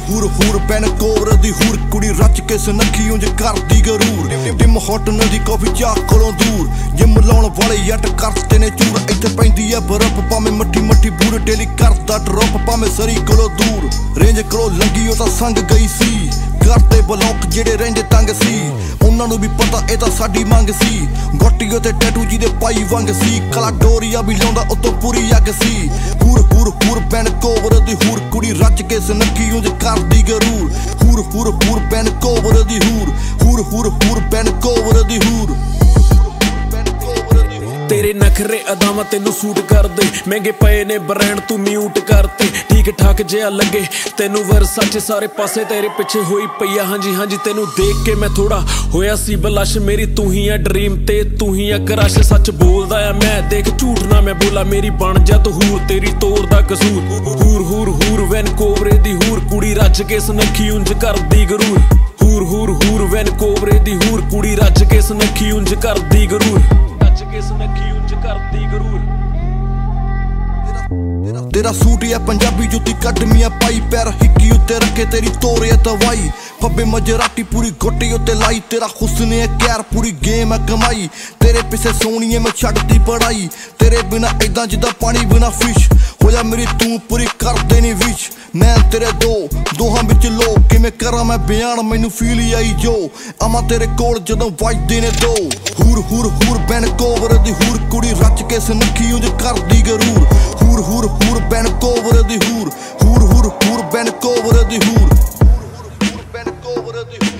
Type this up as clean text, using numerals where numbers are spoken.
ਹੂਰ ਹੂਰ PAN Kunwar ਦੀ ਹੂਰ ਕੁੜੀ ਰੱਜ ਕੇ ਸੁਨੱਖੀ ਉਂਝ ਕਰਦੀ ਗਰੂਰ ਟਿਮ ਹੌਟਨ ਦੀ ਕਾਫੀ ਚਾਹ ਕੋਲੋਂ ਦੂਰ ਜਿਮ ਲਾਉਣ ਵਾਲੇ ਜੱਟ ਕਰਤੇ ਨੇ ਚੂਰ ਇੱਥੇ ਪੈਂਦੀ ਐ ਬਰਫ਼ ਭਾਵੇਂ ਮੱਠੀ ਮੱਠੀ ਬੂਰ ਡੇਲੀ ਕਰਦਾ ਡਰੋਪ ਭਾਵੇਂ ਸਰੀ ਕੋਲੋਂ ਦੂਰ ਰੇਂਜ ਕੋਲੋਂ ਲੰਗੀ ਉਹ ਤਾਂ ਸੰਗ ਗਈ ਸੀ ਕਰਦੇ ਬਲੌਕ ਜਿਹੜੇ ਰਹਿੰਦੇ ਤੰਗ ਸੀ ਉਹਨਾਂ ਨੂੰ ਵੀ ਪਤਾ ਇਹ ਤਾਂ ਸਾਡੀ ਮੰਗ ਸੀ ਗੋਟੀਓ ਤੇ ਟੈਟੂ ਜਿਹਦੇ ਪਾਈ ਵੰਗ ਸੀ ਕਲਾ ਡੋਰੀਆ ਵੀ ਲਾਉਂਦਾ ਉਤੋਂ ਪੂਰੀ ਅੱਗ ਸੀ ਹੂਰ ਹੂਰ ਹੂਰ ਪੈਨ ਕੋਵਰ ਦੀ ਹੂਰ ਕੁੜੀ ਰੱਜ ਕੇ ਸੁਨੱਖੀ ਉਂਝ ਕਰਦੀ ਗਰੂਰ ਹੂਰ ਹੂਰ ਹੂਰ ਪੈਨ ਕੋਵਰ ਦੀ ਹੂਰ ਹੂਰ ਹੂਰ ਹੂਰ ਪੈਨ ਕੋਵਰ ਦੀ ਹੂਰ ਤੇਰੇ ਨਖਰੇ ਅਦਾਵਾਂ ਤੈਨੂੰ ਸੂਟ ਕਰਦੇ ਮਹਿੰਗੇ ਪਏ ਨੇ ਬ੍ਰਾਂਡ ਤੂੰ ਮਿਊਟ ਕਰਤੇ ਠੀਕ ਠਾਕ ਜਿਹਾ ਲੱਗੇ ਤੈਨੂੰ ਵਰਸਾਚੇ ਸਾਰੇ ਪਾਸੇ ਤੇਰੇ ਪਿੱਛੇ ਹੋਈ ਪਈਆ ਹਾਂਜੀ ਹਾਂਜੀ ਤੈਨੂੰ ਦੇਖ ਕੇ ਮੈਂ ਥੋੜਾ ਹੋਇਆ ਸੀ ਬਲਸ਼ ਮੇਰੀ ਤੂੰ ਹੀ ਆ ਡ੍ਰੀਮ ਤੇ ਤੂੰ ਹੀ ਆ ਕਰਸ਼ ਸੱਚ ਬੋਲਦਾ ਆ ਮੈਂ ਦੇਖ ਝੂਠ ਨਾ ਮੈਂ ਬੋਲਾ ਮੇਰੀ ਬਣ ਜਾ ਤੂੰ ਹੂਰ ਤੇਰੀ ਤੋਰ ਦਾ ਕਸੂਰ ਹੂਰ ਹੂਰ ਹੂਰ ਵੈਨ ਕੋਵਰੇ ਦੀ ਹੂਰ ਕੁੜੀ ਰੱਜ ਕੇ ਸੁਨੱਖੀ ਉਂਝ ਕਰਦੀ ਗਰੂਰ ਹੂਰ ਹੂਰ ਹੂਰ ਵੈਨ ਕੋਵਰੇ ਦੀ ਹੂਰ ਕੁੜੀ ਰੱਜ ਕੇ ਸੁਨੱਖੀ ਉਂਝ ਕਰਦੀ ਗਰੂਰ ਸੁਨੱਖੀ ਉਂਝ ਕਰਦੀ ਗਰੂਰ ਤੇਰਾ ਸੂਟ ਆ ਪੰਜਾਬੀ ਜੁੱਤੀ ਕੱਢਮੀਆਂ ਪਾਈ ਪੈਰ ਹਿੱਕੀ ਉੱਤੇ ਰੱਖੇ ਤੇਰੀ ਤੋਰੇ ਤਵਾਈ ਫੱਬੇ ਮਜਰਾਟੀ ਪੂਰੀ ਗੋਟੀ ਉੱਤੇ ਲਾਈ ਤੇਰਾ ਹੁਸਨ ਹੈ ਕਹਿਰ ਪੂਰੀ ਗੇਮ ਹੈ ਕਮਾਈ ਤੇਰੇ ਪਿੱਛੇ ਸੋਹਣੀਏ ਮੈਂ ਛੱਡਦੀ ਪੜਾਈ ਤੇਰੇ ਬਿਨਾ ਏਦਾਂ ਜਿੱਦਾਂ ਪਾਣੀ ਬਿਨਾ ਫਿਸ਼ ਹੋਇਆ ਮੇਰੀ ਤੂੰ ਪੂਰੀ ਕਰ ਦੇਣੀ ਵਿਸ਼ ਮੈਂ ਤੇਰੇ ਦੋਹਾਂ ਵਿੱਚ ਲੋ ਕਿਵੇਂ ਕਰਾਂ ਮੈਂ ਬਿਆਨ ਮੈਨੂੰ ਫੀਲ ਹੀ ਆਈ ਜੋ ਆਵਾਂ ਤੇਰੇ ਕੋਲ ਜਦੋਂ ਵੱਜਦੇ ਨੇ ਦੋ ਹੂਰ ਹੂਰ ਹੂਰ ਬੈਨ ਕੋਵਰ ਦੀ ਹੂਰ ਕੁੜੀ ਰੱਜ ਕੇ ਸੁਨੱਖੀ ਉਂਝ ਕਰਦੀ ਗਰੂਰ ਹੂਰ ਹੂਰ ਹੂਰ ਬੈਨ ਕੋਵਰ ਦੀ ਹੂਰ ਹੂਰ ਹੂਰ ਹੂਰ ਬੈਨ ਕੋਵਰ ਦੀ ਹੂਰ ਬੈਨ ਕੋਵਰ ਦੀ